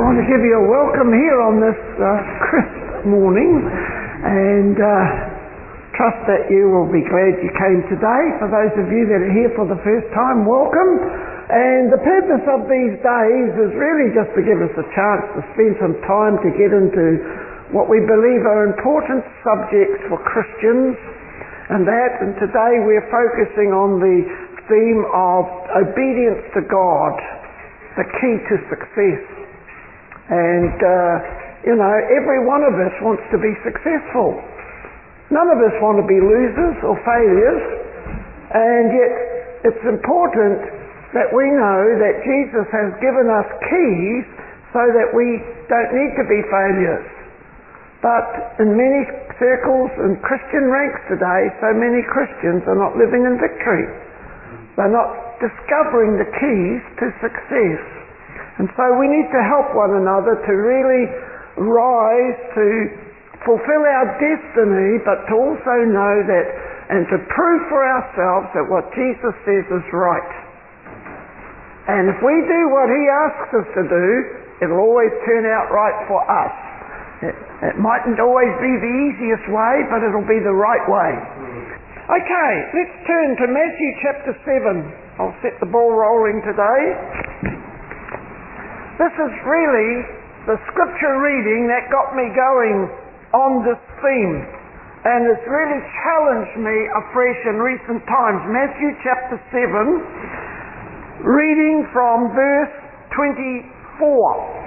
I want to give you a welcome here on this crisp morning, and trust that you will be glad you came today. For those of you that are here for the first time, welcome. And the purpose of these days is really just to give us a chance to spend some time to get into what we believe are important subjects for Christians, and today we're focusing on the theme of obedience to God, the key to success. And, every one of us wants to be successful. None of us want to be losers or failures. And yet it's important that we know that Jesus has given us keys so that we don't need to be failures. But in many circles and Christian ranks today, so many Christians are not living in victory. They're not discovering the keys to success. And so we need to help one another to really rise to fulfill our destiny, but to also know that and to prove for ourselves that what Jesus says is right. And if we do what he asks us to do, it'll always turn out right for us. It mightn't always be the easiest way, but it'll be the right way. Okay, let's turn to Matthew chapter 7. I'll set the ball rolling today. This is really the scripture reading that got me going on this theme, and it's really challenged me afresh in recent times. Matthew chapter 7, reading from verse 24.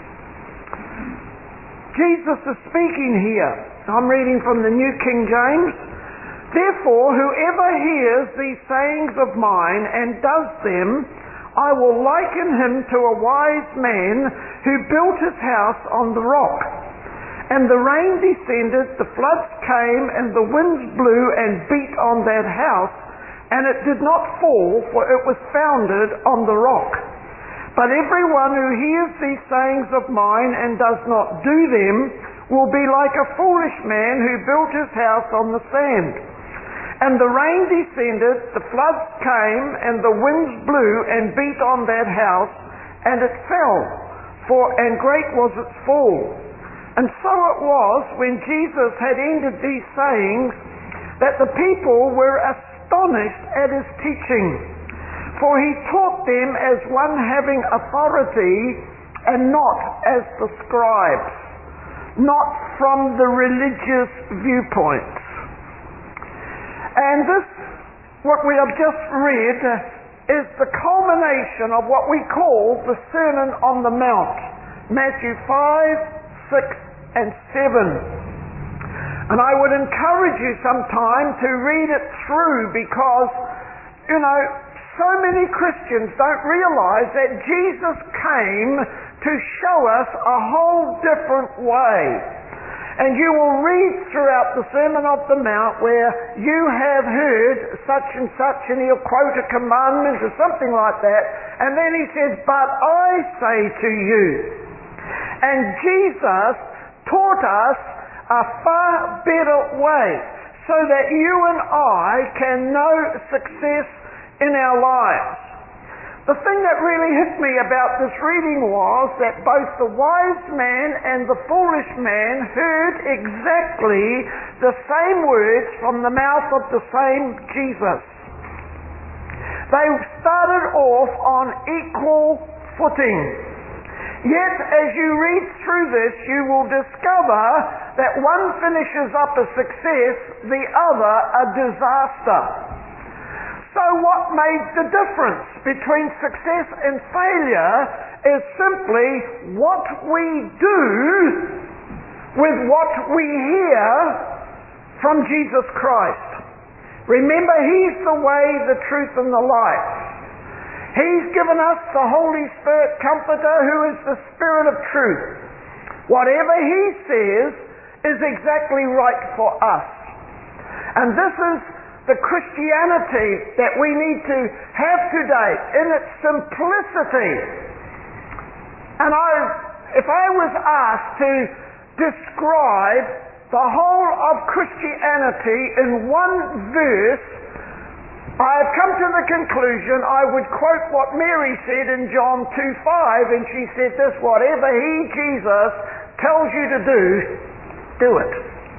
Jesus is speaking here. I'm reading from the New King James. Therefore, whoever hears these sayings of mine and does them, I will liken him to a wise man who built his house on the rock. And the rain descended, the floods came, and the winds blew and beat on that house, and it did not fall, for it was founded on the rock. But everyone who hears these sayings of mine and does not do them will be like a foolish man who built his house on the sand. And the rain descended, the floods came, and the winds blew and beat on that house, and it fell, and great was its fall. And so it was, when Jesus had ended these sayings, that the people were astonished at his teaching. For he taught them as one having authority, and not as the scribes, not from the religious viewpoint. And this, what we have just read, is the culmination of what we call the Sermon on the Mount, Matthew 5, 6, and 7. And I would encourage you sometime to read it through, because, so many Christians don't realize that Jesus came to show us a whole different way. And you will read throughout the Sermon on the Mount where you have heard such and such, and he'll quote a commandment or something like that, and then he says, but I say to you. And Jesus taught us a far better way so that you and I can know success in our lives. The thing that really hit me about this reading was that both the wise man and the foolish man heard exactly the same words from the mouth of the same Jesus. They started off on equal footing. Yet as you read through this, you will discover that one finishes up a success, the other a disaster. So what made the difference between success and failure is simply what we do with what we hear from Jesus Christ. Remember, he's the way, the truth, and the life. He's given us the Holy Spirit Comforter, who is the Spirit of truth. Whatever he says is exactly right for us. And this is the Christianity that we need to have today in its simplicity. And if I was asked to describe the whole of Christianity in one verse, I have come to the conclusion I would quote what Mary said in John 2:5, and she said this: whatever He, Jesus, tells you to do it.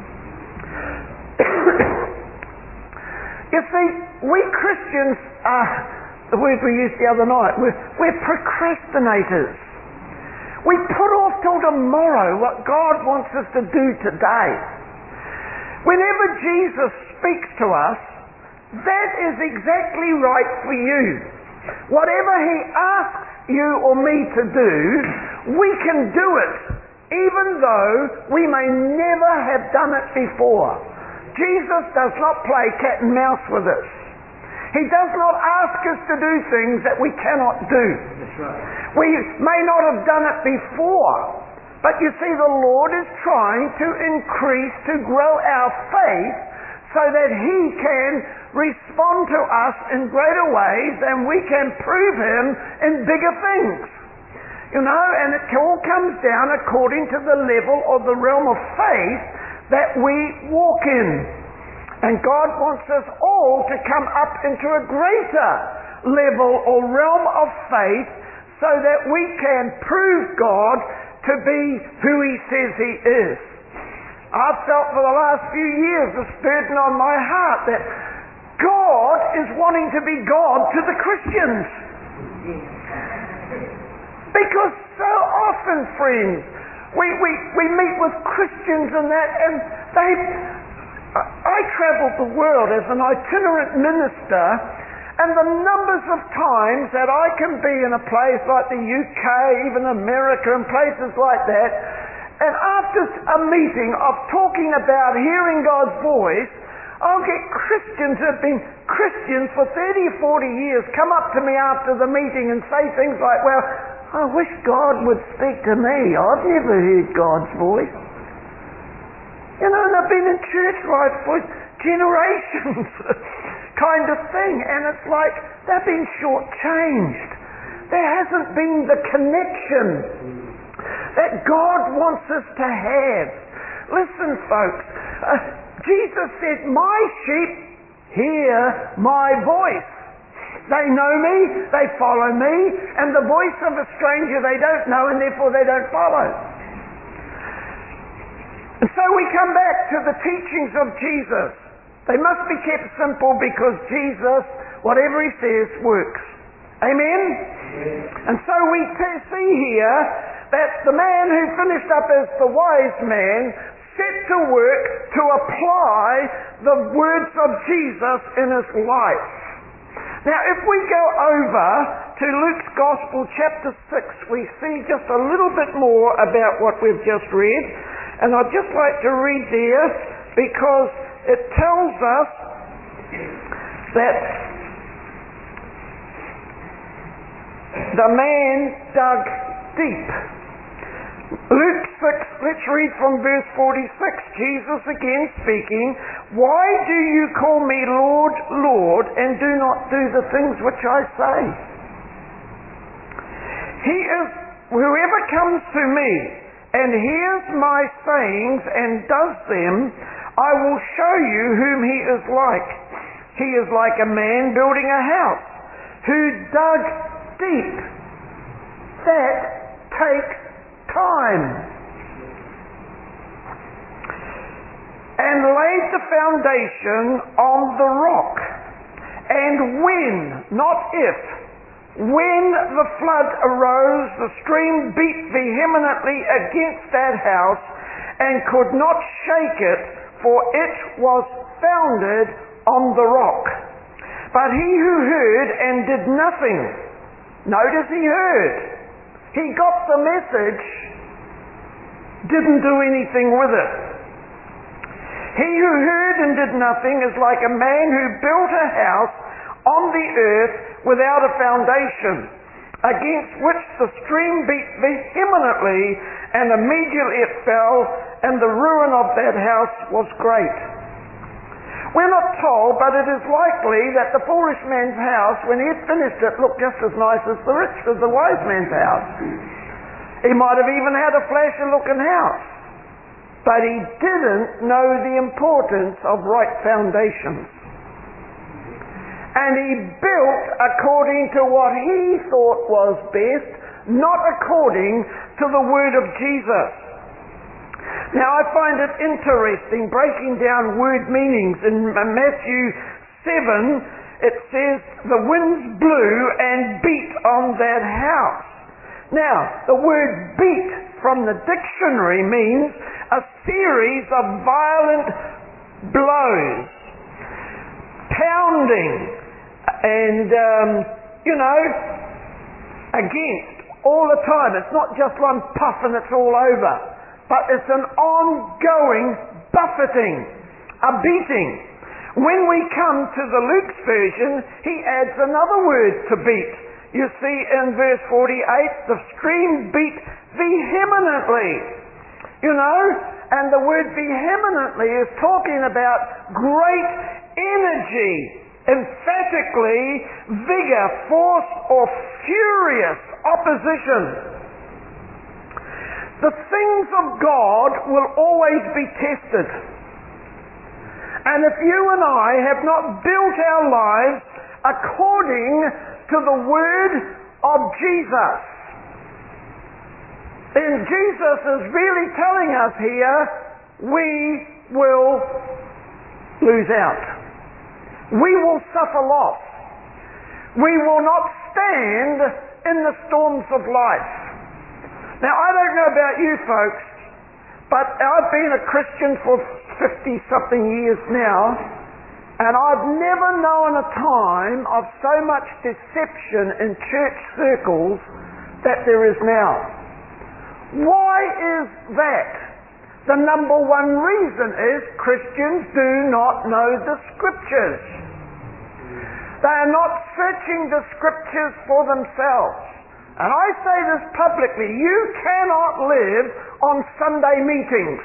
You see, we Christians are, the word we used the other night, we're procrastinators. We put off till tomorrow what God wants us to do today. Whenever Jesus speaks to us, that is exactly right for you. Whatever He asks you or me to do, we can do it, even though we may never have done it before. Jesus does not play cat and mouse with us. He does not ask us to do things that we cannot do. That's right. We may not have done it before, but you see, the Lord is trying to increase, to grow our faith, so that He can respond to us in greater ways and we can prove Him in bigger things. You know, and it all comes down according to the level or the realm of faith that we walk in. And God wants us all to come up into a greater level or realm of faith so that we can prove God to be who He says He is. I've felt for the last few years this burden on my heart that God is wanting to be God to the Christians. Because so often, friends, we meet with Christians and that, and I travelled the world as an itinerant minister, and the numbers of times that I can be in a place like the UK, even America and places like that, and after a meeting of talking about hearing God's voice, I'll get Christians who have been Christians for 30 or 40 years come up to me after the meeting and say things like, well, I wish God would speak to me. I've never heard God's voice. You know, and I've been in church life for generations kind of thing, and it's like they've been shortchanged. There hasn't been the connection that God wants us to have. Listen, folks, Jesus said, my sheep hear my voice. They know me, they follow me, and the voice of a stranger they don't know, and therefore they don't follow. And so we come back to the teachings of Jesus. They must be kept simple because Jesus, whatever He says, works. Amen? And so we see here that the man who finished up as the wise man set to work to apply the words of Jesus in his life. Now, if we go over to Luke's Gospel, chapter 6, we see just a little bit more about what we've just read. And I'd just like to read there because it tells us that the man dug deep. Luke 6, let's read from verse 46. Jesus again speaking, why do you call me Lord, Lord, and do not do the things which I say? Whoever comes to me and hears my sayings and does them, I will show you whom he is like. He is like a man building a house who dug deep. That takes time. And laid the foundation on the rock. And when, not if, when the flood arose, the stream beat vehemently against that house and could not shake it, for it was founded on the rock. But he who heard and did nothing, notice he heard, he got the message, didn't do anything with it. He who heard and did nothing is like a man who built a house on the earth without a foundation, against which the stream beat vehemently, and immediately it fell, and the ruin of that house was great. We're not told, but it is likely that the foolish man's house, when he had finished it, looked just as nice as the wise man's house. He might have even had a flashy-looking house, but he didn't know the importance of right foundations. And he built according to what he thought was best, not according to the word of Jesus. Now I find it interesting, breaking down word meanings. In Matthew 7, it says, the winds blew and beat on that house. Now, the word beat from the dictionary means a series of violent blows, pounding, and, against all the time. It's not just one puff and it's all over, but it's an ongoing buffeting, a beating. When we come to the Luke's version, he adds another word to beat. You see in verse 48, the stream beat vehemently. And the word vehemently is talking about great energy, emphatically vigor, force, or furious opposition. The things of God will always be tested. And if you and I have not built our lives according to the word of Jesus, then Jesus is really telling us here, we will lose out. We will suffer loss. We will not stand in the storms of life. Now, I don't know about you folks, but I've been a Christian for 50-something years now, and I've never known a time of so much deception in church circles that there is now. Why is that? The number one reason is Christians do not know the Scriptures. They are not searching the Scriptures for themselves. And I say this publicly, you cannot live on Sunday meetings.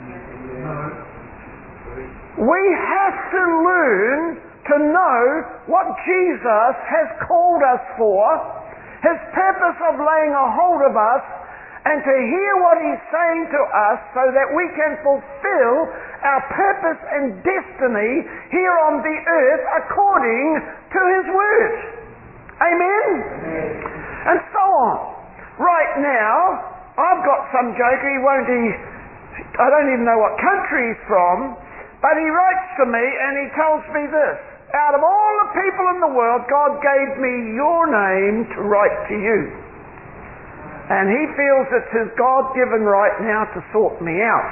We have to learn to know what Jesus has called us for, His purpose of laying a hold of us, and to hear what He's saying to us so that we can fulfill our purpose and destiny here on the earth according to His Word. Amen? And so on. Right now, I've got some joker, I don't even know what country he's from, but he writes to me and he tells me this: out of all the people in the world, God gave me your name to write to you. And he feels it's his God-given right now to sort me out.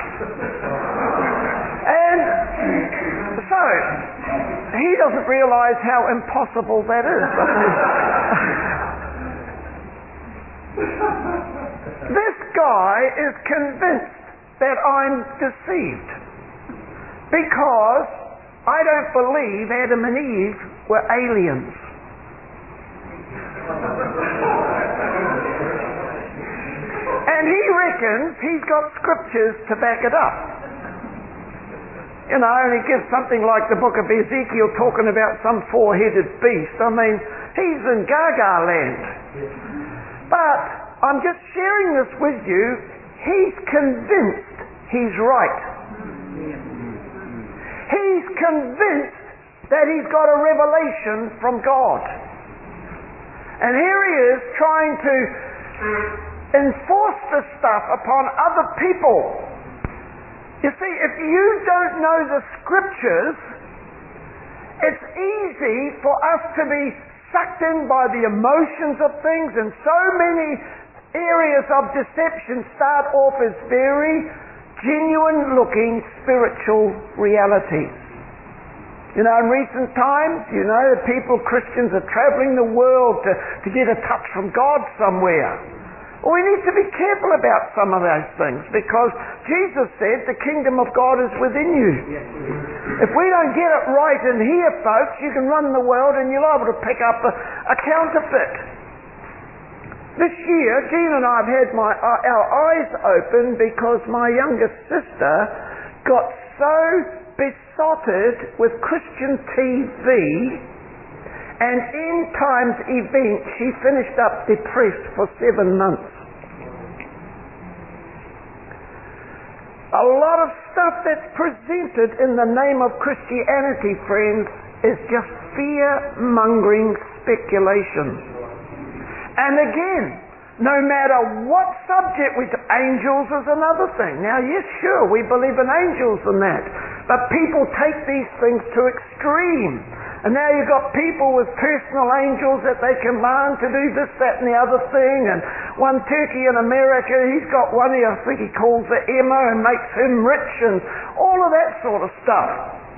And so, he doesn't realise how impossible that is. This guy is convinced that I'm deceived because I don't believe Adam and Eve were aliens. And he reckons he's got scriptures to back it up. And he gives something like the book of Ezekiel talking about some four-headed beast. I mean, he's in Gaga land. But I'm just sharing this with you. He's convinced he's right. He's convinced that he's got a revelation from God. And here he is trying to enforce this stuff upon other people. You see, if you don't know the Scriptures, it's easy for us to be sucked in by the emotions of things, and so many areas of deception start off as very genuine looking spiritual realities. In recent times, Christians are traveling the world to get a touch from God somewhere. We need to be careful about some of those things because Jesus said the kingdom of God is within you. If we don't get it right in here, folks, you can run the world and you're liable to pick up a counterfeit. This year, Jean and I have had our eyes open because my youngest sister got so besotted with Christian TV, and End Times event, she finished up depressed for 7 months. A lot of stuff that's presented in the name of Christianity, friends, is just fear-mongering speculation. And again, no matter what subject angels is another thing. Now, yes, sure, we believe in angels and that, but people take these things to extreme. And now you've got people with personal angels that they command to do this, that, and the other thing. And one turkey in America, he's got one, I think he calls it Emma, and makes him rich, and all of that sort of stuff.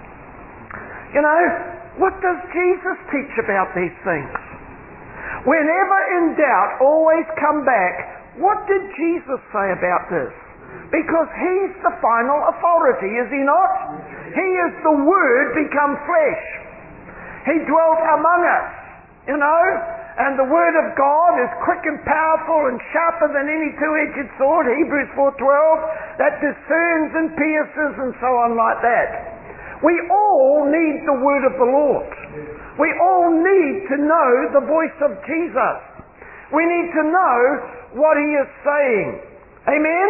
You know, what does Jesus teach about these things? Whenever in doubt, always come back. What did Jesus say about this? Because he's the final authority, is he not? He is the Word become flesh. He dwelt among us, you know, and the Word of God is quick and powerful and sharper than any two-edged sword, Hebrews 4:12, that discerns and pierces and so on like that. We all need the Word of the Lord. We all need to know the voice of Jesus. We need to know what He is saying. Amen?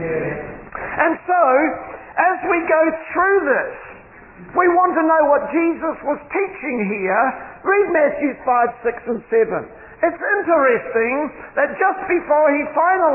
And so, as we go through this, we want to know what Jesus was teaching here. Read Matthew 5, 6 and 7. It's interesting that just before he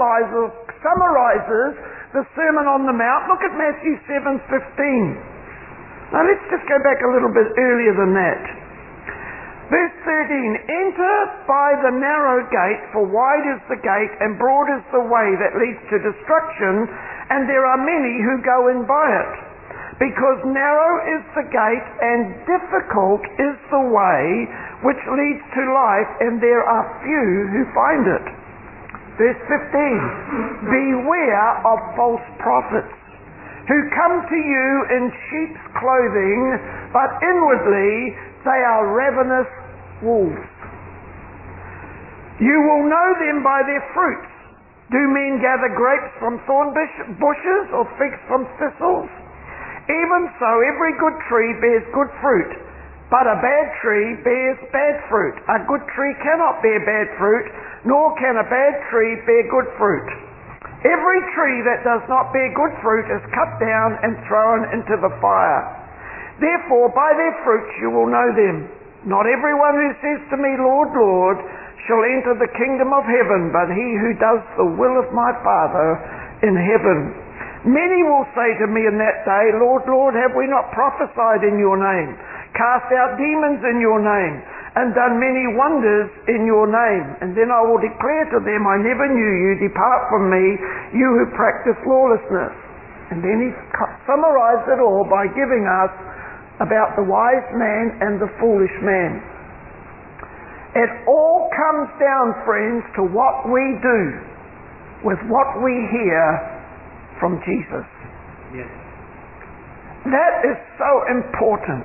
summarizes the Sermon on the Mount, look at Matthew 7:15. Now let's just go back a little bit earlier than that. Verse 13, enter by the narrow gate, for wide is the gate and broad is the way that leads to destruction, and there are many who go in by it. Because narrow is the gate and difficult is the way which leads to life, and there are few who find it. Verse 15, beware of false prophets, who come to you in sheep's clothing, but inwardly they are ravenous wolves. You will know them by their fruits. Do men gather grapes from thorn bushes or figs from thistles? Even so, every good tree bears good fruit, but a bad tree bears bad fruit. A good tree cannot bear bad fruit, nor can a bad tree bear good fruit. Every tree that does not bear good fruit is cut down and thrown into the fire. Therefore, by their fruits you will know them. Not everyone who says to me, Lord, Lord, shall enter the kingdom of heaven, but he who does the will of my Father in heaven. Many will say to me in that day, Lord, Lord, have we not prophesied in your name, cast out demons in your name, and done many wonders in your name? And then I will declare to them, I never knew you, depart from me, you who practice lawlessness. And then he summarized it all by giving us about the wise man and the foolish man. It all comes down, friends, to what we do with what we hear from Jesus. Yes. That is so important.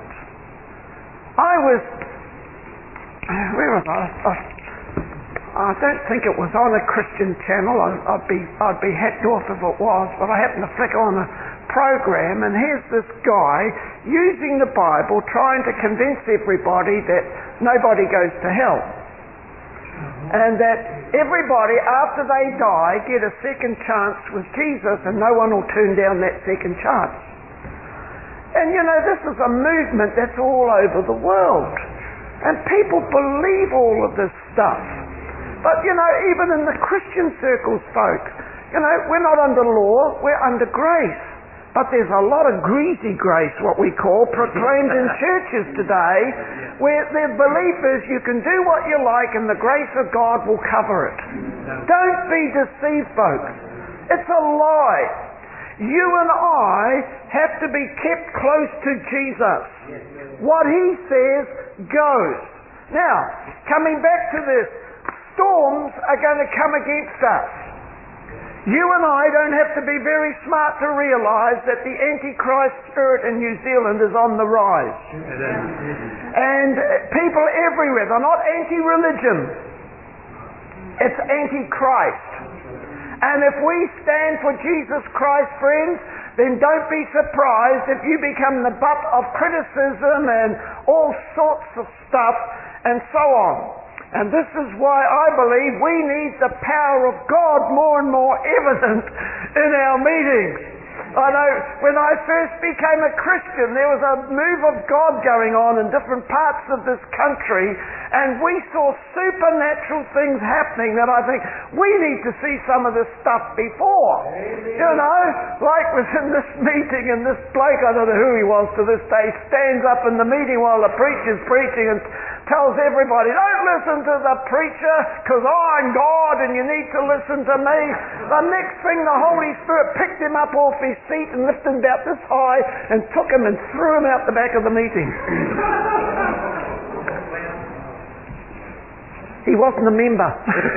Where was I? I don't think it was on a Christian channel. I'd be hacked off if it was, but I happened to flick on a program, and here's this guy using the Bible trying to convince everybody that nobody goes to hell. And that everybody, after they die, get a second chance with Jesus, and no one will turn down that second chance. And you know, this is a movement that's all over the world. And people believe all of this stuff. But you know, even in the Christian circles, folks, you know, we're not under law, we're under grace. But there's a lot of greasy grace, what we call, proclaimed in churches today, where their belief is you can do what you like and the grace of God will cover it. Don't be deceived, folks. It's a lie. You and I have to be kept close to Jesus. What He says goes. Now, coming back to this, storms are going to come against us. You and I don't have to be very smart to realize that the Antichrist spirit in New Zealand is on the rise. And people everywhere, they're not anti-religion. It's anti-Christ. And if we stand for Jesus Christ, friends, then don't be surprised if you become the butt of criticism and all sorts of stuff and so on. And this is why I believe we need the power of God more and more evident in our meetings. I know when I first became a Christian, there was a move of God going on in different parts of this country, and we saw supernatural things happening that I think we need to see some of this stuff before. Amen. You know, like within this meeting, and this bloke, I don't know who he was to this day, stands up in the meeting while the preacher's preaching and tells everybody, don't listen to the preacher because I'm God and you need to listen to me. The next thing, the Holy Spirit picked him up off his seat and lifted him about this high and took him and threw him out the back of the meeting. He wasn't a member.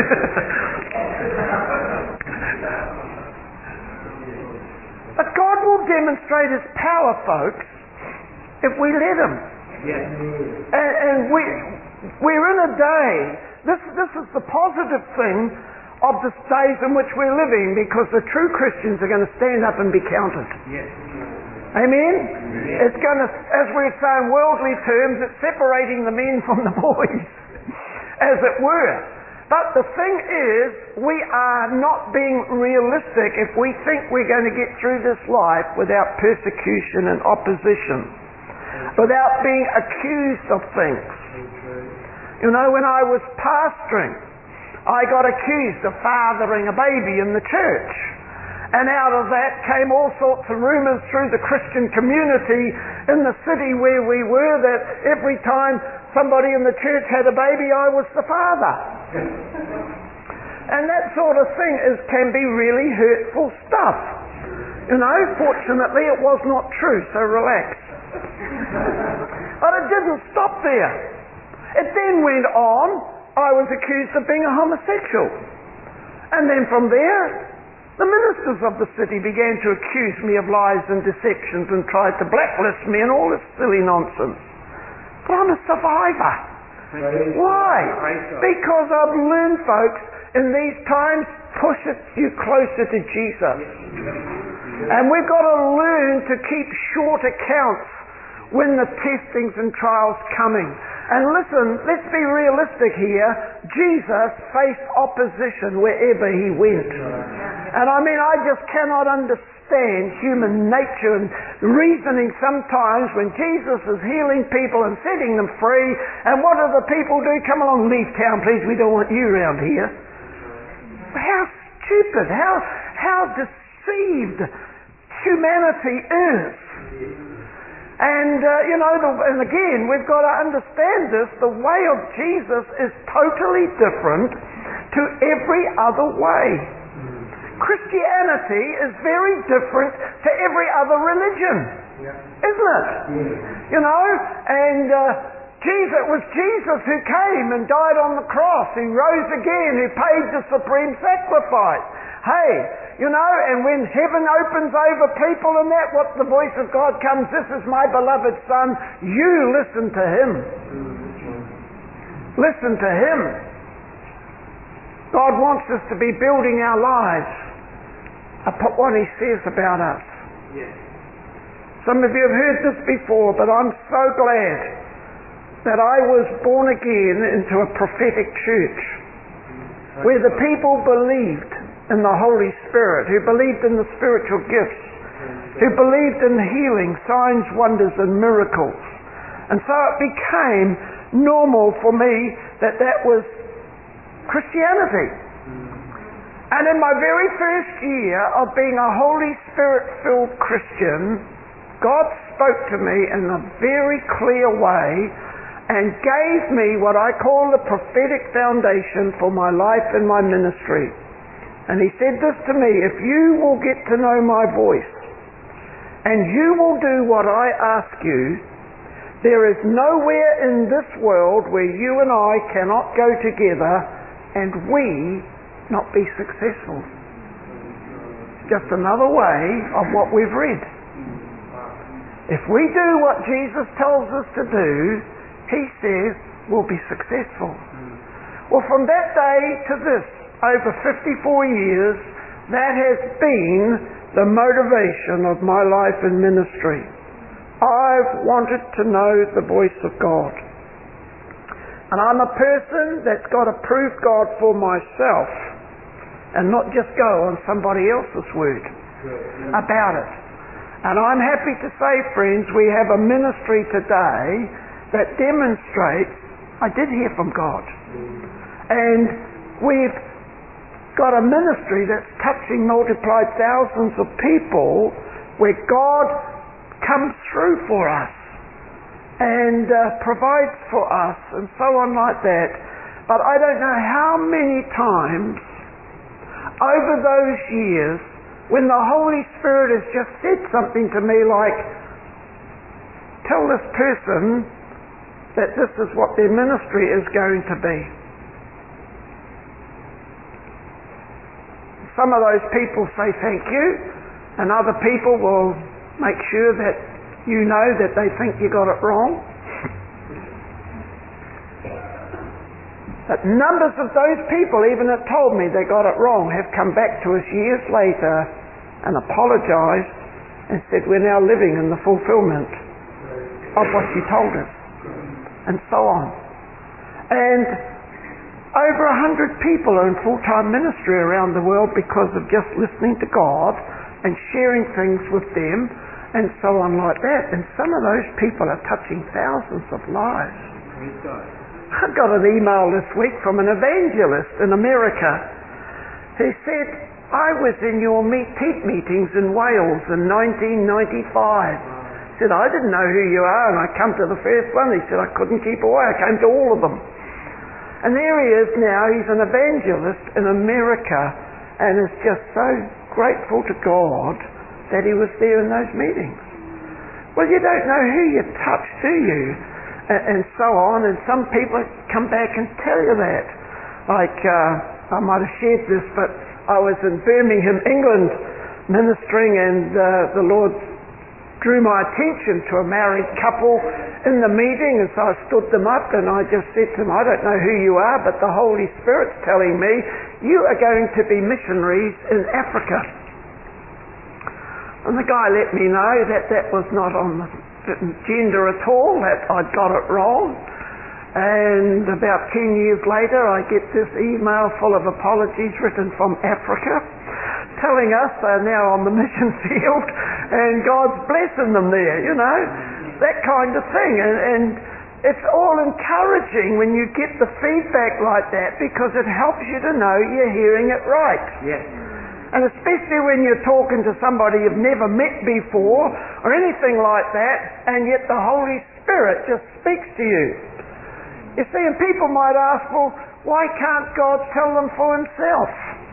But God will demonstrate His power, folks, if we let Him. Yes. And we're in a day, this is the positive thing of this days in which we're living, because the true Christians are going to stand up and be counted. Yes. Amen? Yes. It's going to, as we're saying worldly terms, it's separating the men from the boys, as it were. But the thing is, we are not being realistic if we think we're going to get through this life without persecution and opposition, without being accused of things. You know, when I was pastoring, I got accused of fathering a baby in the church. And out of that came all sorts of rumours through the Christian community in the city where we were, that every time somebody in the church had a baby, I was the father. And that sort of thing can be really hurtful stuff. You know, fortunately it was not true, so relax. But it didn't stop there. It then went on. I was accused of being a homosexual. And then from there, the ministers of the city began to accuse me of lies and deceptions and tried to blacklist me and all this silly nonsense. But I'm a survivor. Why? Because I've learned, folks, in these times, pushes you closer to Jesus. And we've got to learn to keep short accounts when the testings and trials coming. And listen, let's be realistic here. Jesus faced opposition wherever He went. And I mean, I just cannot understand human nature and reasoning sometimes when Jesus is healing people and setting them free. And what do the people do? Come along, leave town, please. We don't want you around here. How stupid, how deceived humanity is. And, and again, we've got to understand this. The way of Jesus is totally different to every other way. Christianity is very different to every other religion. Isn't it? You know, and it was Jesus who came and died on the cross. He rose again, who paid the supreme sacrifice. Hey, you know, and when heaven opens over people and that, what the voice of God comes, this is my beloved Son, you listen to Him. Listen to Him. God wants us to be building our lives upon what He says about us. Yes. Some of you have heard this before, but I'm so glad that I was born again into a prophetic church where the people believed in the Holy Spirit, who believed in the spiritual gifts, who believed in healing, signs, wonders and miracles. And so it became normal for me that was Christianity. And in my very first year of being a Holy Spirit-filled Christian, God spoke to me in a very clear way and gave me what I call the prophetic foundation for my life and my ministry. And He said this to me: if you will get to know my voice and you will do what I ask you, there is nowhere in this world where you and I cannot go together and we not be successful. It's just another way of what we've read. If we do what Jesus tells us to do, He says we'll be successful. Well, from that day to this, over 54 years, that has been the motivation of my life and ministry. I've wanted to know the voice of God. And I'm a person that's got to prove God for myself and not just go on somebody else's word about it. And I'm happy to say, friends, we have a ministry today that demonstrates, I did hear from God. And we've got a ministry that's touching multiplied thousands of people where God comes through for us and provides for us and so on like that. But I don't know how many times over those years when the Holy Spirit has just said something to me like, tell this person that this is what their ministry is going to be. Some of those people say thank you, and other people will make sure that you know that they think you got it wrong. But numbers of those people, even that told me they got it wrong, have come back to us years later and apologised and said, we're now living in the fulfilment of what you told us, and so on. And over 100 people are in full-time ministry around the world because of just listening to God and sharing things with them and so on like that. And some of those people are touching thousands of lives. I got an email this week from an evangelist in America who said, I was in your Meet meetings in Wales in 1995. He said, I didn't know who you are, and I come to the first one. He said, I couldn't keep away. I came to all of them. And there he is now. He's an evangelist in America and is just so grateful to God that he was there in those meetings. Well, you don't know who you touch, do you? And so on, and some people come back and tell you that. Like, I might have shared this, but I was in Birmingham, England, ministering, and the Lord drew my attention to a married couple in the meeting, and so I stood them up and I just said to them, I don't know who you are, but the Holy Spirit's telling me you are going to be missionaries in Africa. And the guy let me know that that was not on the agenda at all, that I'd got it wrong. And about 10 years later I get this email full of apologies written from Africa telling us they're now on the mission field and God's blessing them there, you know, that kind of thing. And it's all encouraging when you get the feedback like that, because it helps you to know you're hearing it right. Yes. And especially when you're talking to somebody you've never met before or anything like that, and yet the Holy Spirit just speaks to you. You see, and people might ask, well, why can't God tell them for himself?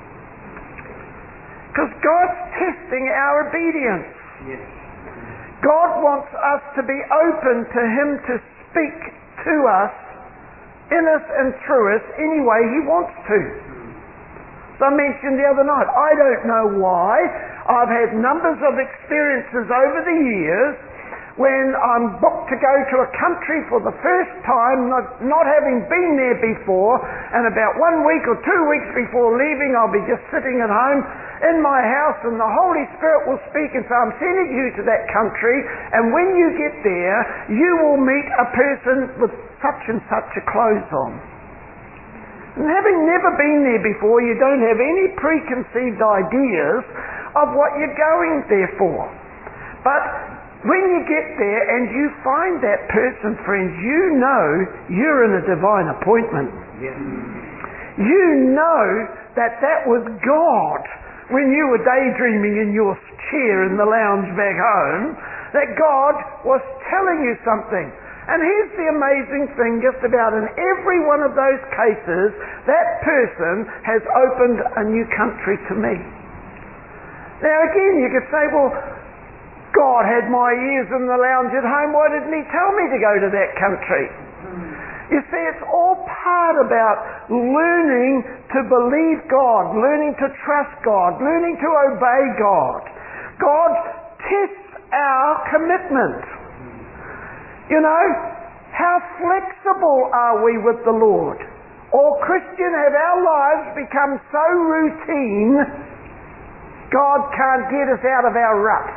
Because God's testing our obedience. Yes. God wants us to be open to him to speak to us, in us and through us, any way he wants to. So I mentioned the other night, I don't know why, I've had numbers of experiences over the years when I'm booked to go to a country for the first time, not having been there before, and about 1 week or 2 weeks before leaving, I'll be just sitting at home in my house, and the Holy Spirit will speak and say, I'm sending you to that country, and when you get there, you will meet a person with such and such a clothes on. And having never been there before, you don't have any preconceived ideas of what you're going there for. But when you get there and you find that person, friends, you know you're in a divine appointment. Yes. You know that was God when you were daydreaming in your chair in the lounge back home, that God was telling you something. And here's the amazing thing, just about in every one of those cases, that person has opened a new country to me. Now again, you could say, well, God had my ears in the lounge at home, why didn't he tell me to go to that country? You see, it's all part about learning to believe God, learning to trust God, learning to obey God. God tests our commitment. You know, how flexible are we with the Lord? Or, Christian, have our lives become so routine, God can't get us out of our rut?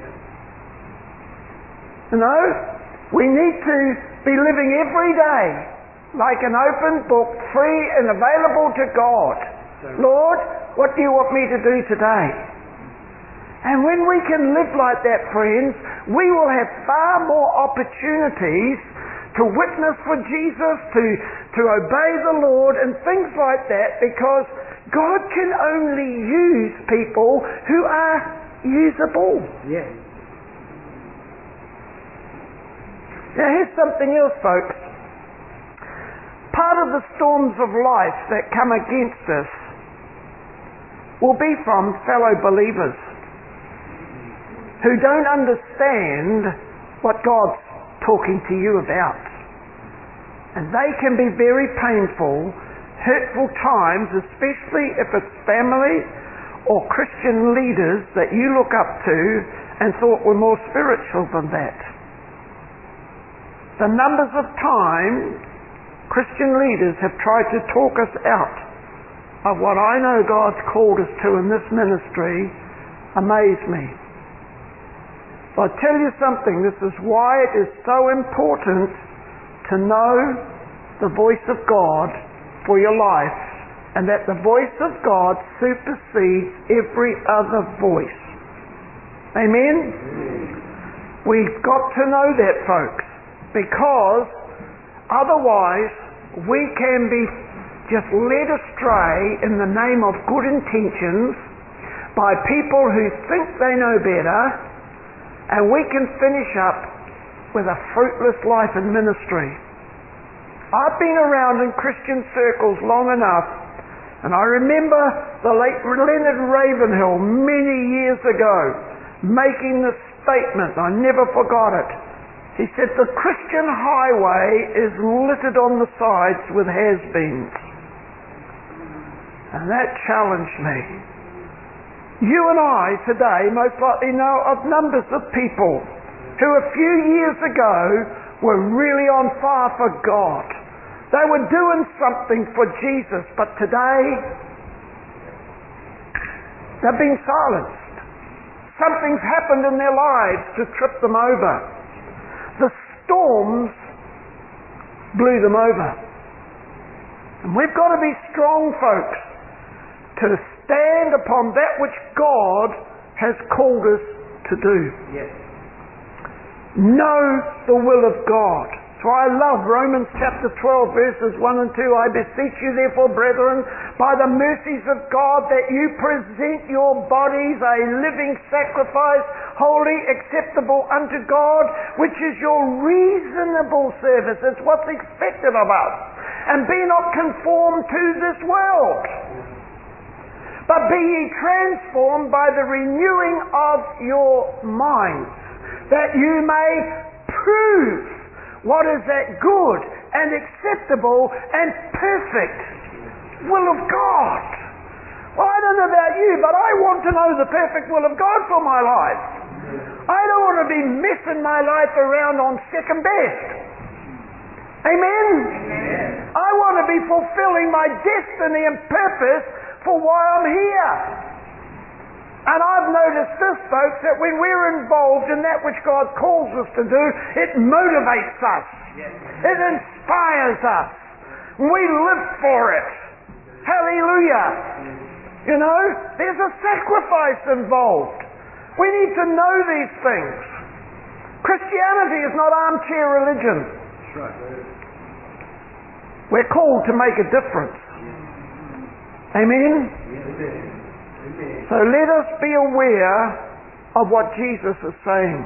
You know, we need to be living every day like an open book, free and available to God. Lord, what do you want me to do today? And when we can live like that, friends, we will have far more opportunities to witness for Jesus, to obey the Lord and things like that, because God can only use people who are usable. Yes. Now here's something else, folks. Part of the storms of life that come against us will be from fellow believers who don't understand what God's talking to you about. And they can be very painful, hurtful times, especially if it's family or Christian leaders that you look up to and thought were more spiritual than that. The numbers of times Christian leaders have tried to talk us out of what I know God's called us to in this ministry amaze me. But I tell you something, this is why it is so important to know the voice of God for your life, and that the voice of God supersedes every other voice. Amen? We've got to know that, folks, because otherwise we can be just led astray in the name of good intentions by people who think they know better, and we can finish up with a fruitless life in ministry. I've been around in Christian circles long enough, and I remember the late Leonard Ravenhill many years ago making this statement. I never forgot it. He said, the Christian highway is littered on the sides with has-beens. And that challenged me. You and I today most likely know of numbers of people who a few years ago were really on fire for God. They were doing something for Jesus, but today they've been silenced. Something's happened in their lives to trip them over. The storms blew them over. And we've got to be strong, folks, to stand upon that which God has called us to do. Yes. Know the will of God. So I love Romans chapter 12 verses 1 and 2. I beseech you therefore, brethren, by the mercies of God, that you present your bodies a living sacrifice, holy, acceptable unto God, which is your reasonable service. It's what's expected of us. And be not conformed to this world, but be ye transformed by the renewing of your minds, that you may prove what is that good and acceptable and perfect will of God. Well, I don't know about you, but I want to know the perfect will of God for my life. I don't want to be messing my life around on second best. Amen? Amen. I want to be fulfilling my destiny and purpose for why I'm here. And I've noticed this, folks, that when we're involved in that which God calls us to do, it motivates us. Yes. It inspires us. We live for it. Hallelujah. You know, there's a sacrifice involved. We need to know these things. Christianity is not armchair religion. That's right. We're called to make a difference. Amen? Yes. So let us be aware of what Jesus is saying.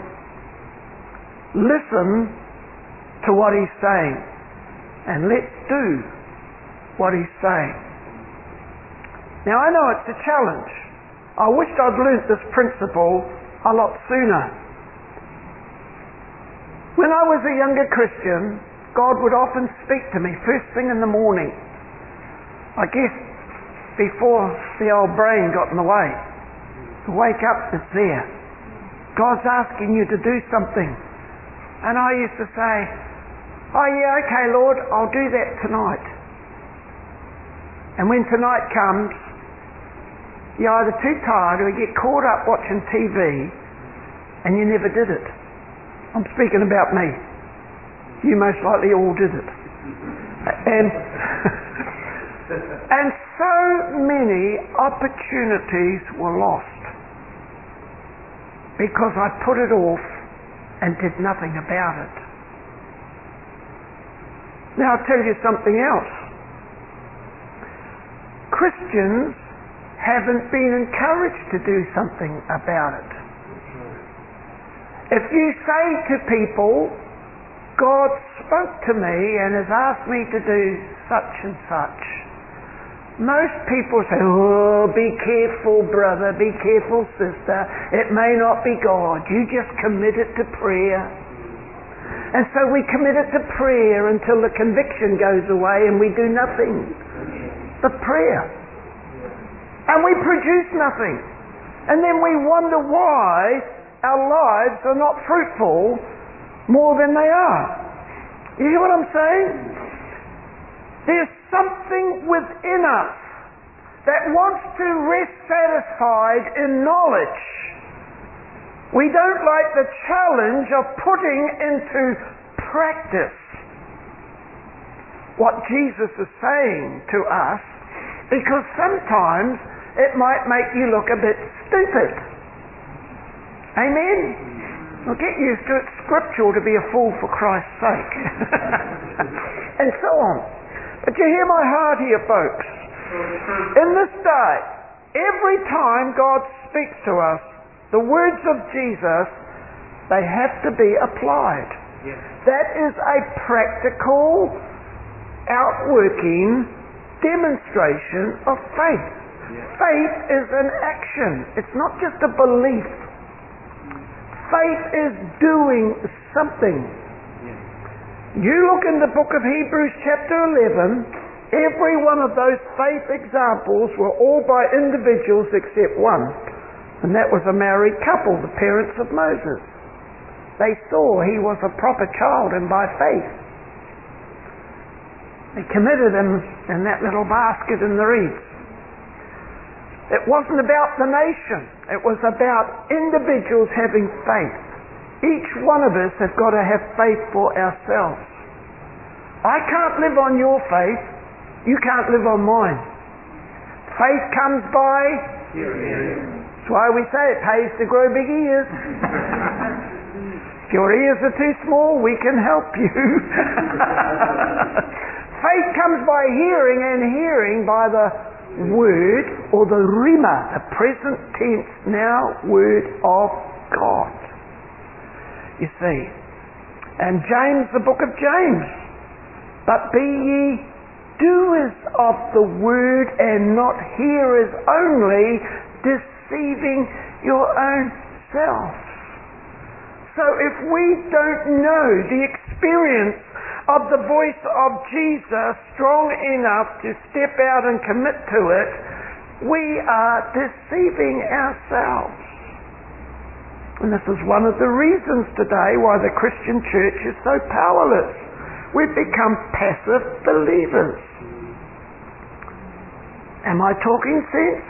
Listen to what He's saying, and let's do what He's saying. Now I know it's a challenge. I wished I'd learnt this principle a lot sooner. When I was a younger Christian, God would often speak to me first thing in the morning. I guess before the old brain got in the way. To wake up, it's there. God's asking you to do something. And I used to say, oh yeah, okay Lord, I'll do that tonight. And when tonight comes, you're either too tired or you get caught up watching TV and you never did it. I'm speaking about me. You most likely all did it. And so many opportunities were lost. because I put it off and did nothing about it. Now I'll tell you something else. Christians haven't been encouraged to do something about it. If you say to people, God spoke to me and has asked me to do such and such, most people say, oh, be careful, brother, be careful, sister. It may not be God. You just commit it to prayer. And so we commit it to prayer until the conviction goes away and we do nothing but prayer. And we produce nothing. And then we wonder why our lives are not fruitful more than they are. You hear what I'm saying? There's something within us that wants to rest satisfied in knowledge. We don't like the challenge of putting into practice what Jesus is saying to us, because sometimes it might make you look a bit stupid. Amen? Well, get used to it. It's scriptural to be a fool for Christ's sake. And so on. But you hear my heart here, folks. In this day, every time God speaks to us, the words of Jesus, they have to be applied. Yes. That is a practical, outworking demonstration of faith. Yes. Faith is an action. It's not just a belief. Faith is doing something. Yes. You look in the book of Hebrews chapter 11, every one of those faith examples were all by individuals except one. And that was a married couple, the parents of Moses. They saw he was a proper child, and by faith they committed him in that little basket in the reeds. It wasn't about the nation. It was about individuals having faith. Each one of us has got to have faith for ourselves. I can't live on your faith. You can't live on mine. Faith comes by hearing. That's why we say it pays to grow big ears. If your ears are too small, we can help you. Faith comes by hearing, and hearing by the word, or the rhema, the present tense now word of God. You see. And James, the book of James. But be ye doers of the word and not hearers only, deceiving your own selves. So if we don't know the experience of the voice of Jesus strong enough to step out and commit to it, we are deceiving ourselves. And this is one of the reasons today why the Christian church is so powerless. We've become passive believers. Am I talking sense?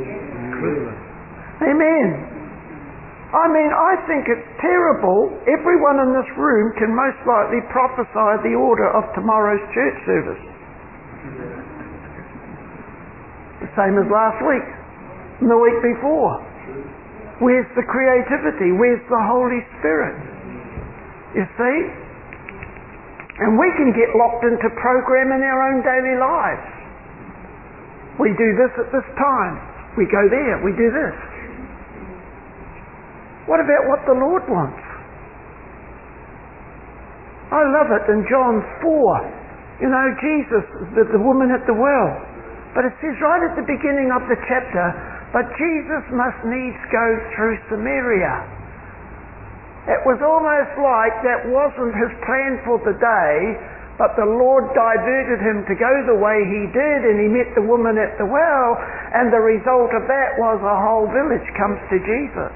Amen. I mean, I think it's terrible. Everyone in this room can most likely prophesy the order of tomorrow's church service. The same as last week and the week before. Where's the creativity? Where's the Holy Spirit? You see? And we can get locked into program in our own daily lives. We do this at this time. We go there. We do this. What about what the Lord wants? I love it in John 4. You know, Jesus, the woman at the well. But it says right at the beginning of the chapter, but Jesus must needs go through Samaria. It was almost like that wasn't his plan for the day, but the Lord diverted him to go the way he did, and he met the woman at the well, and the result of that was a whole village comes to Jesus.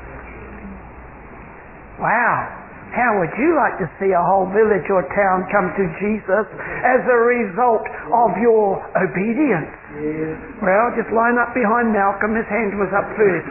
Wow. How would you like to see a whole village or town come to Jesus as a result of your obedience? Yeah. Well, just line up behind Malcolm. His hand was up first.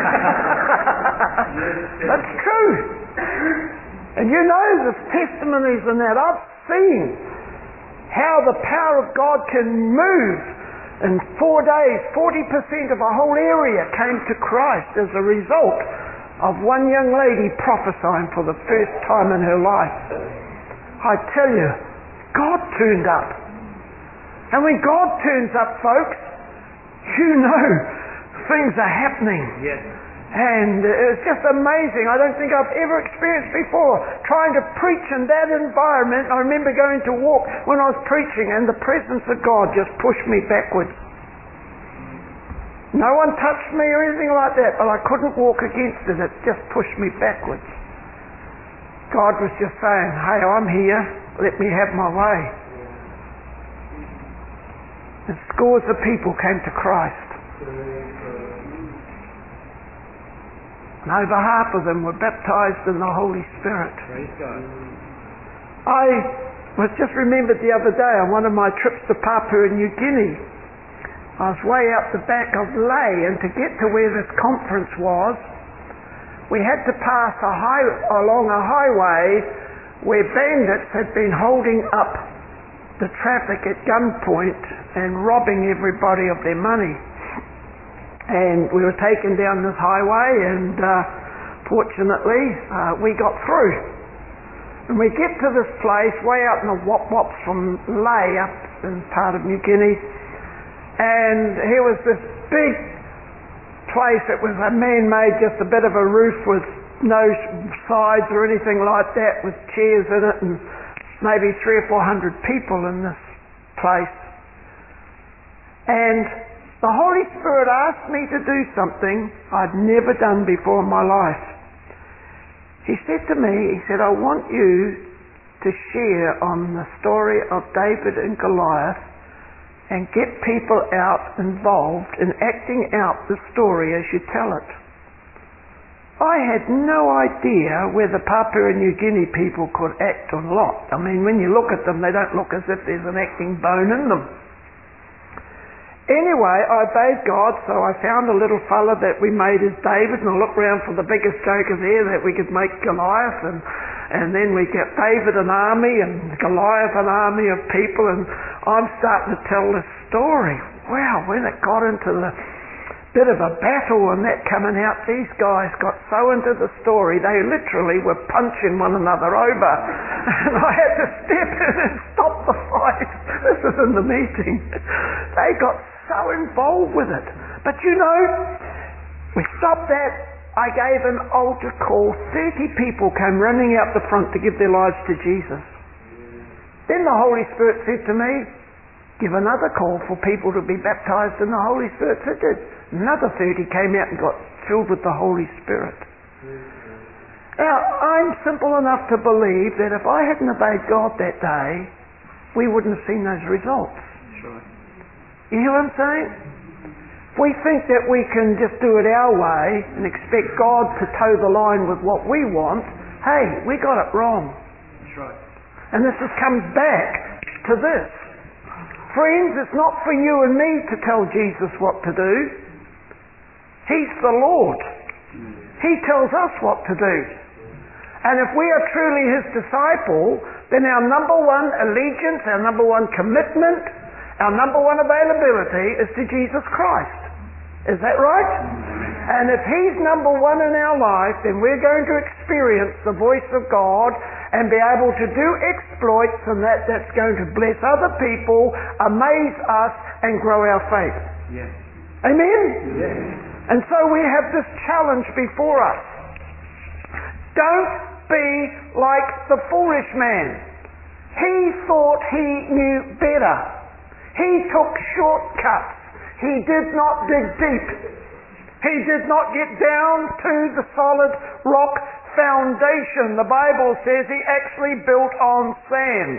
That's true. And you know the testimonies in that. I've seen how the power of God can move. In 4 days, 40% of a whole area came to Christ as a result of one young lady prophesying for the first time in her life. I tell you, God turned up. And when God turns up, folks, you know things are happening. Yes. And it's just amazing. I don't think I've ever experienced before trying to preach in that environment. I remember going to walk when I was preaching and the presence of God just pushed me backwards. No one touched me or anything like that, but I couldn't walk against it. It just pushed me backwards. God was just saying, hey, I'm here. Let me have my way. And scores of people came to Christ. And over half of them were baptized in the Holy Spirit. Praise God. I was just remembered the other day on one of my trips to Papua New Guinea. I was way out the back of Lae, and to get to where this conference was, we had to pass along a highway where bandits had been holding up the traffic at gunpoint and robbing everybody of their money. And we were taken down this highway, and fortunately we got through. And we get to this place way out in the Wop-Wops from Lae up in part of New Guinea, and here was this big place. It was a man-made, just a bit of a roof with no sides or anything like that, with chairs in it, and maybe 300 or 400 people in this place. And the Holy Spirit asked me to do something I'd never done before in my life. He said to me, he said, I want you to share on the story of David and Goliath and get people involved in acting out the story as you tell it. I had no idea whether Papua New Guinea people could act or not. I mean, when you look at them, they don't look as if there's an acting bone in them. Anyway, I obeyed God, so I found a little fella that we made as David, and I looked around for the biggest joker there that we could make Goliath, and then we get David an army and Goliath an army of people, and I'm starting to tell this story. Wow, when it got into the bit of a battle and that coming out, these guys got so into the story, they literally were punching one another over. And I had to step in and stop the fight. This is in the meeting. They got so involved with it. But you know, we stopped that. I gave an altar call. 30 people came running out the front to give their lives to Jesus. Then the Holy Spirit said to me, give another call for people to be baptized in the Holy Spirit. So I did. Another 30 came out and got filled with the Holy Spirit. Now, I'm simple enough to believe that if I hadn't obeyed God that day, we wouldn't have seen those results. Sure. You hear what I'm saying? If we think that we can just do it our way and expect God to toe the line with what we want, hey, we got it wrong. That's right. And this comes back to this. Friends, it's not for you and me to tell Jesus what to do. He's the Lord. He tells us what to do. And if we are truly His disciple, then our number one allegiance, our number one commitment, our number one availability is to Jesus Christ. Is that right? And if He's number one in our life, then we're going to experience the voice of God and be able to do exploits, and that's going to bless other people, amaze us, and grow our faith. Yes. Amen? Yes. And so we have this challenge before us. Don't be like the foolish man. He thought he knew better. He took shortcuts. He did not dig deep. He did not get down to the solid rock foundation. The Bible says he actually built on sand.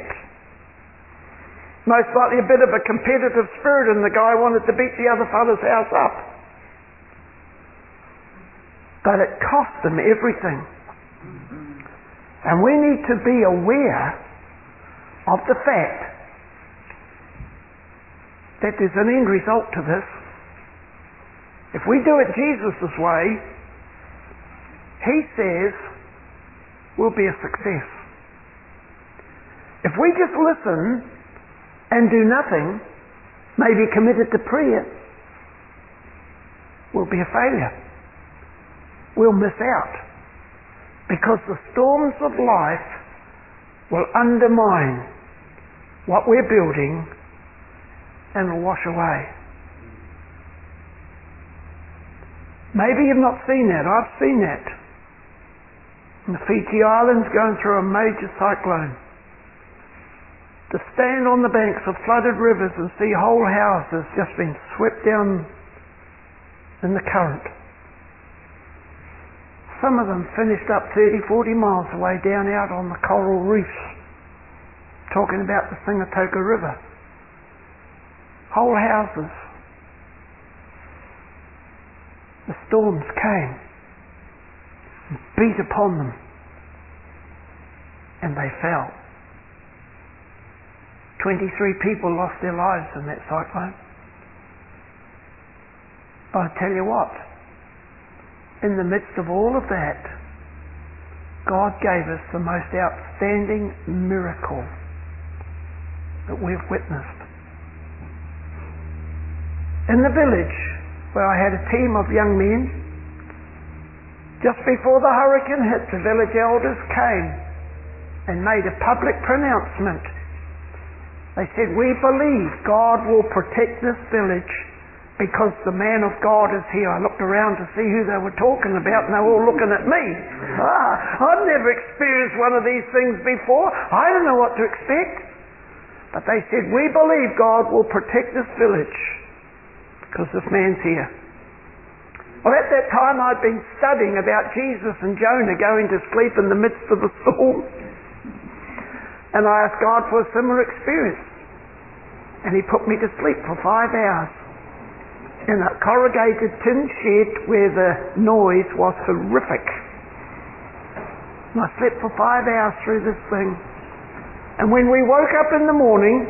Most likely a bit of a competitive spirit, and the guy wanted to beat the other fellow's house up. But it cost him everything. And we need to be aware of the fact that there's an end result to this. If we do it Jesus' way, He says we'll be a success. If we just listen and do nothing, maybe committed to prayer, we'll be a failure. we'll miss out, because the storms of life will undermine what we're building and will wash away. Maybe you've not seen that. I've seen that. The Fiji Islands going through a major cyclone. To stand on the banks of flooded rivers and see whole houses just being swept down in the current. Some of them finished up 30, 40 miles away down out on the coral reefs, talking about the Singatoka River. Whole houses. The storms came and beat upon them, and they fell. 23 people lost their lives in that cyclone. But I tell you what, in the midst of all of that, God gave us the most outstanding miracle that we've witnessed. In the village, where I had a team of young men, just before the hurricane hit, the village elders came and made a public pronouncement. They said, "We believe God will protect this village because the man of God is here." I looked around to see who they were talking about, and they were all looking at me. I'd never experienced one of these things before. I didn't know what to expect. But they said, "We believe God will protect this village because this man's here." Well, at that time I'd been studying about Jesus and Jonah going to sleep in the midst of the storm. And I asked God for a similar experience. And He put me to sleep for 5 hours in a corrugated tin shed where the noise was horrific. And I slept for 5 hours through this thing. And when we woke up in the morning,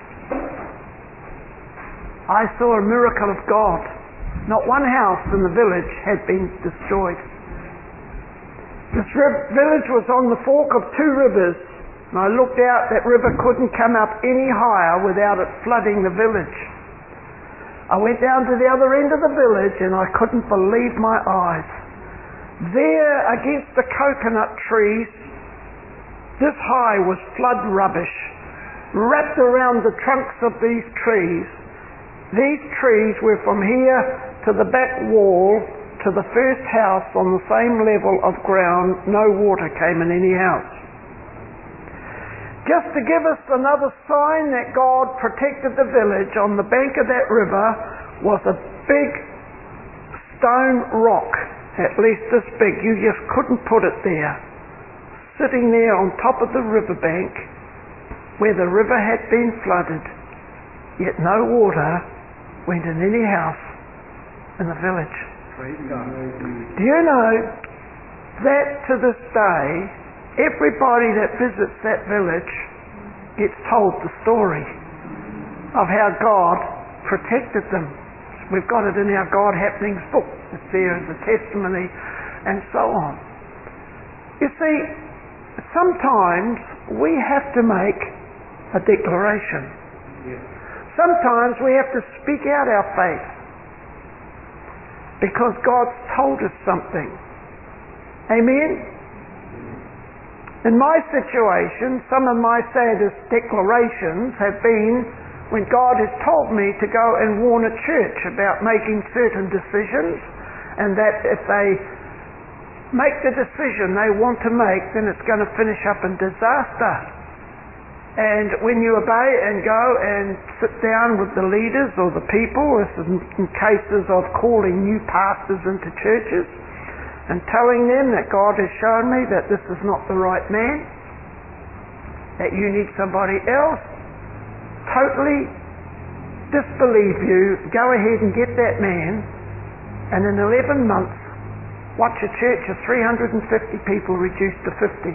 I saw a miracle of God. Not one house in the village had been destroyed. This village was on the fork of 2 rivers, and I looked out, that river couldn't come up any higher without it flooding the village. I went down to the other end of the village and I couldn't believe my eyes. There against the coconut trees, this high was flood rubbish wrapped around the trunks of these trees. These trees were from here to the back wall to the first house on the same level of ground. No water came in any house. Just to give us another sign that God protected the village, on the bank of that river was a big stone rock, at least this big. You just couldn't put it there. Sitting there on top of the riverbank where the river had been flooded, yet no water went in any house in the village. Praise God. Do you know that to this day, everybody that visits that village gets told the story of how God protected them. We've got it in our God Happenings book. It's there as a testimony and so on. You see, sometimes we have to make a declaration. Yes. Sometimes we have to speak out our faith because God's told us something. Amen? In my situation, some of my saddest declarations have been when God has told me to go and warn a church about making certain decisions, and that if they make the decision they want to make, then it's going to finish up in disaster. And when you obey and go and sit down with the leaders or the people, as in cases of calling new pastors into churches and telling them that God has shown me that this is not the right man, that you need somebody else, totally disbelieve you, go ahead and get that man, and in 11 months watch a church of 350 people reduced to 50.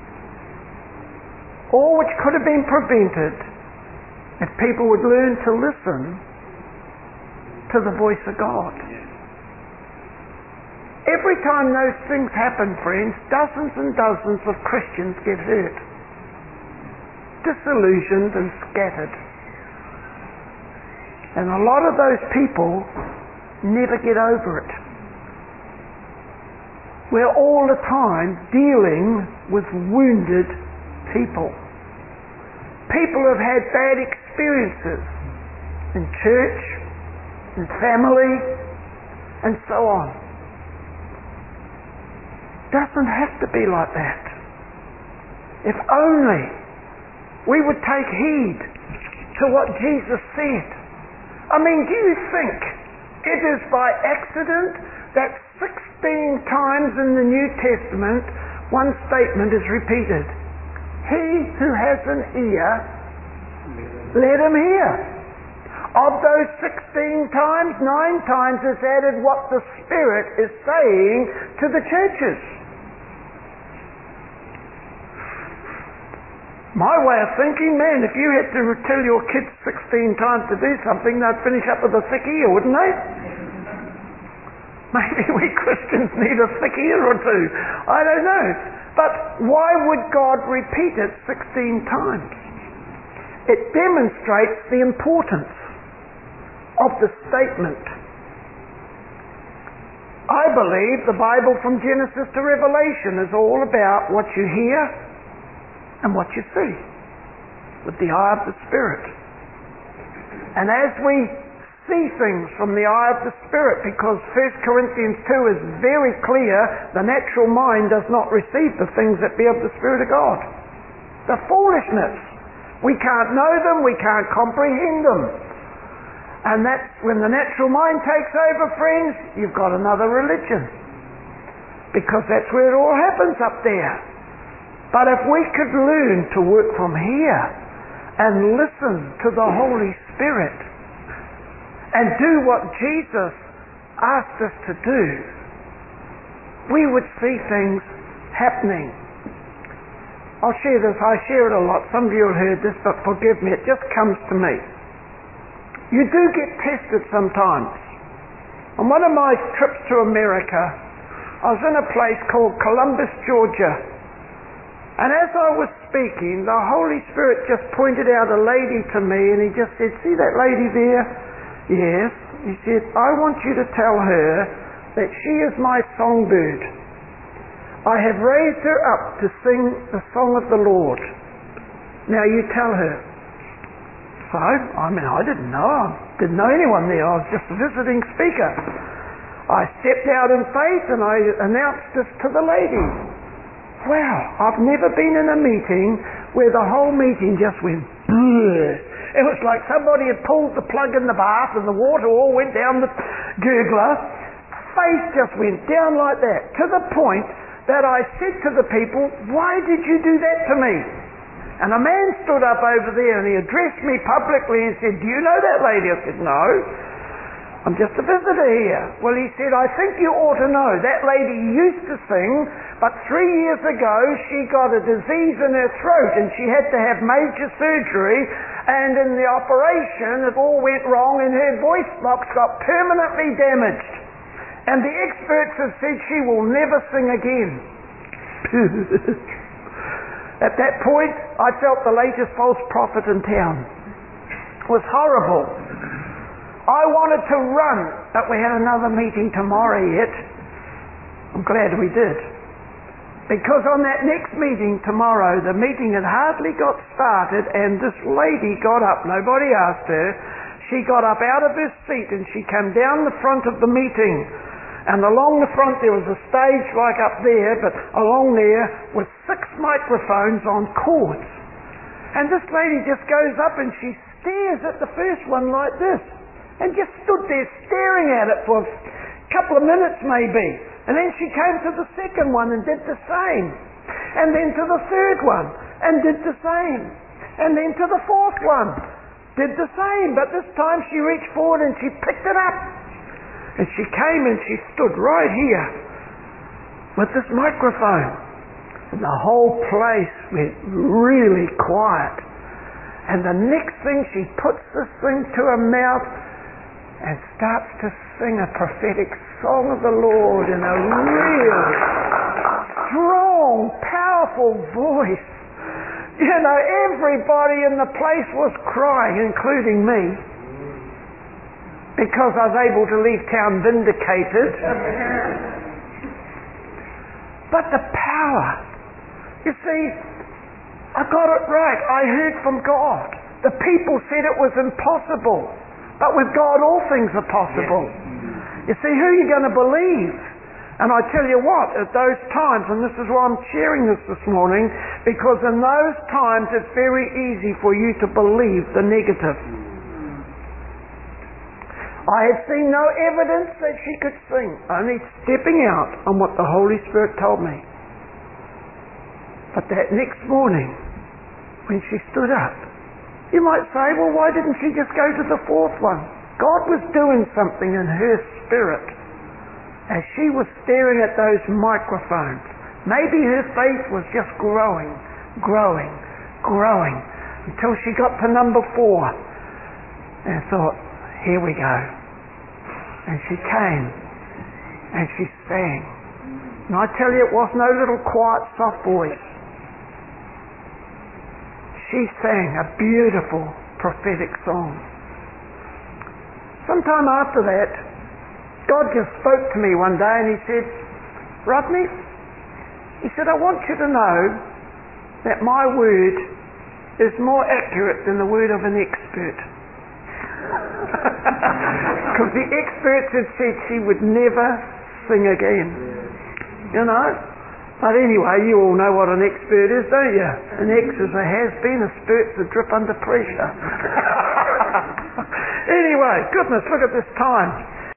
All which could have been prevented if people would learn to listen to the voice of God. Every time those things happen, friends, dozens and dozens of Christians get hurt, disillusioned and scattered. And a lot of those people never get over it. We're all the time dealing with wounded people. People who have had bad experiences in church, in family, and so on. Doesn't have to be like that. If only we would take heed to what Jesus said. I mean, do you think it is by accident that 16 times in the New Testament one statement is repeated? He who has an ear, let him hear. Of those 16 times, 9 times is added what the Spirit is saying to the churches. My way of thinking, man, if you had to tell your kids 16 times to do something, they'd finish up with a thick ear, wouldn't they? Maybe we Christians need a thick ear or two. I don't know. But why would God repeat it 16 times? It demonstrates the importance of the statement. I believe the Bible from Genesis to Revelation is all about what you hear and what you see with the eye of the Spirit. And as we see things from the eye of the Spirit, because 1 Corinthians 2 is very clear, the natural mind does not receive the things that be of the Spirit of God. The foolishness. We can't know them, we can't comprehend them. And that's when the natural mind takes over, friends, you've got another religion. Because that's where it all happens up there. But if we could learn to work from here and listen to the Holy Spirit and do what Jesus asked us to do, we would see things happening. I'll share this. I share it a lot. Some of you have heard this, but forgive me. It just comes to me. You do get tested sometimes. On one of my trips to America, I was in a place called Columbus, Georgia. And as I was speaking, the Holy Spirit just pointed out a lady to me, and he just said, "See that lady there?" "Yes." He said, "I want you to tell her that she is my songbird. I have raised her up to sing the song of the Lord. Now you tell her." So, I didn't know. I didn't know anyone there. I was just a visiting speaker. I stepped out in faith and I announced this to the lady. Wow, I've never been in a meeting where the whole meeting just went bleh. It was like somebody had pulled the plug in the bath and the water all went down the gurgler. Faith just went down like that, to the point that I said to the people, "Why did you do that to me?" And a man stood up over there and he addressed me publicly and said, "Do you know that lady?" I said, "No. I'm just a visitor here." Well, he said, "I think you ought to know. That lady used to sing, but 3 years ago she got a disease in her throat and she had to have major surgery, and in the operation it all went wrong and her voice box got permanently damaged. And the experts have said she will never sing again." At that point, I felt the latest false prophet in town. It was horrible. I wanted to run, but we had another meeting tomorrow yet. I'm glad we did. Because on that next meeting tomorrow, the meeting had hardly got started and this lady got up. Nobody asked her. She got up out of her seat and she came down the front of the meeting. And along the front there was a stage like up there, but along there was 6 microphones on cords. And this lady just goes up and she stares at the first one like this. And just stood there staring at it for a couple of minutes maybe. And then she came to the second one and did the same. And then to the third one and did the same. And then to the fourth one, did the same. But this time she reached forward and she picked it up. And she came and she stood right here with this microphone. And the whole place went really quiet. And the next thing she puts this thing to her mouth and starts to sing a prophetic song of the Lord in a real strong, powerful voice. You know, everybody in the place was crying, including me, because I was able to leave town vindicated. but the power. You see, I got it right. I heard from God. The people said it was impossible, but with God all things are possible. You see, who are you going to believe? And I tell you what, at those times, and this is why I'm sharing this morning, because in those times it's very easy for you to believe the negative. I had seen no evidence that she could sing, only stepping out on what the Holy Spirit told me. But that next morning, when she stood up, you might say, well, why didn't she just go to the fourth one? God was doing something in her spirit as she was staring at those microphones. Maybe her faith was just growing, until she got to number 4 and thought, here we go. And she came and she sang. And I tell you, it was no little quiet, soft voice. She sang a beautiful prophetic song. Sometime after that, God just spoke to me one day and he said, Rodney, he said, I want you to know that my word is more accurate than the word of an expert. Because the experts had said she would never sing again. You know? But anyway, you all know what an expert is, don't you? An X is a has-been, a spurt's a drip under pressure. Anyway, goodness, look at this time.